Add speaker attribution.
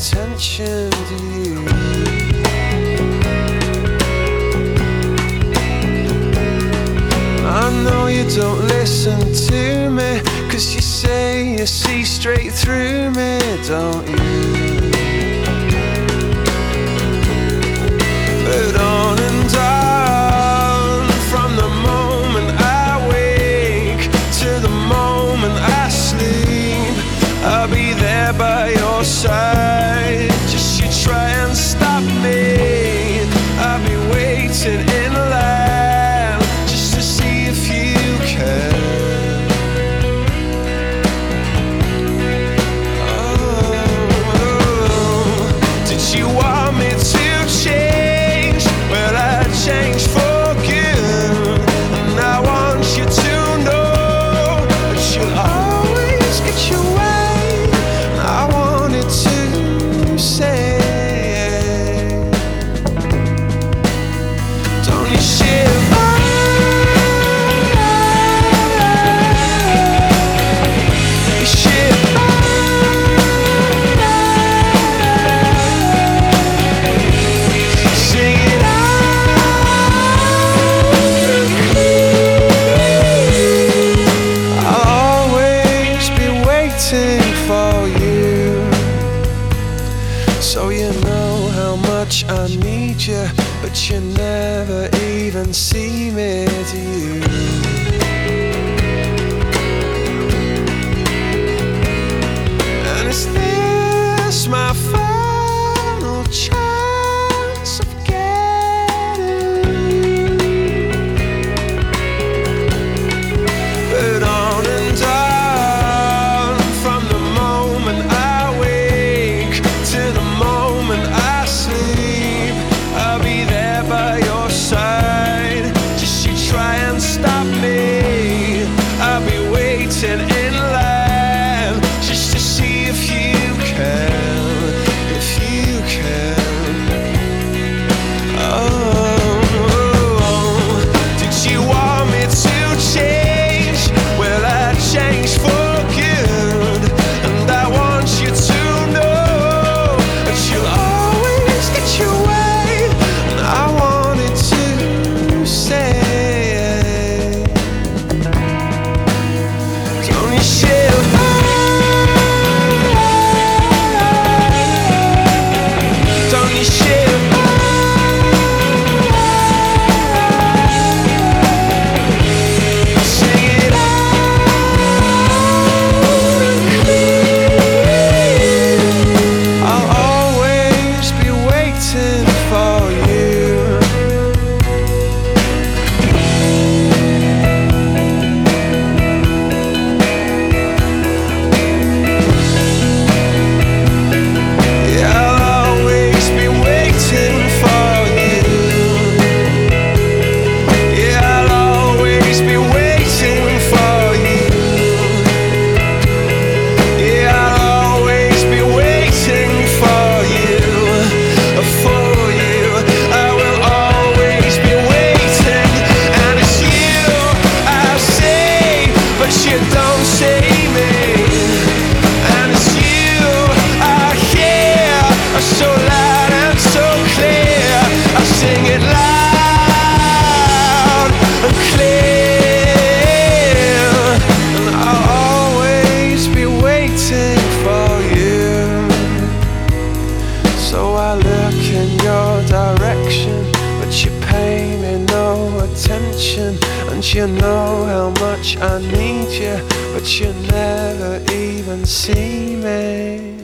Speaker 1: attention to you. I know you don't listen to me, 'cause you say you see straight through me, don't you? But on and on, from the moment I wake to the moment I sleep, I'll be there by your side. Just you try and stop me, I'll be waiting in line just to see if you can. Oh, did you want me to change? Well, I changed for good, and I want you to know that you'll always get your way. And I wanted to say, don't you shiver? You shiver. Sing it I'll always be waiting for you, so you know how much I need you, but you never even see me, do you? And is this my final chance of getting? But on and on, from the moment I wake to the moment I sleep, I'll be there by your side. Just you try and stop me, I'll be waiting in line just to see if you can, if you can. Oh, did you want me to change? Well, I changed for good, and I want you to know that you'll always get your way. And I wanted to say, don't you shiver? Don't you shiver? Sing it I'll always be waiting for you. Yeah, I'll always be waiting for you. Yeah, I'll always be waiting for you. Yeah, I'll always be waiting for you, for you. I will always be waiting, and it's you I say, but you don't see me. And it's you I hear, so loud and so clear. I sing it loud and clear, and I'll always be waiting for you. So I look in your direction, but you pay me no attention. And you know how much I need you, but you never even see me.